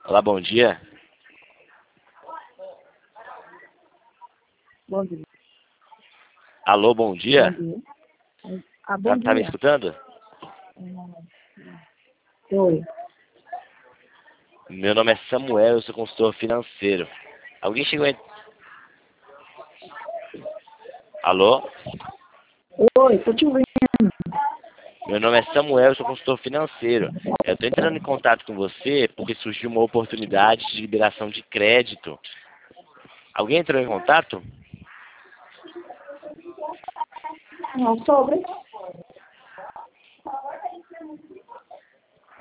Olá, bom dia. Bom dia. Alô, bom dia. Bom dia. Bom Tá me dia. escutando? Oi. Meu nome é Samuel, eu sou consultor financeiro. Alguém chegou aí? Alô? Oi, tô te ouvindo. Meu nome é Samuel, eu sou consultor financeiro. Eu estou entrando em contato com você porque surgiu uma oportunidade de liberação de crédito. Alguém entrou em contato? Não, sobre.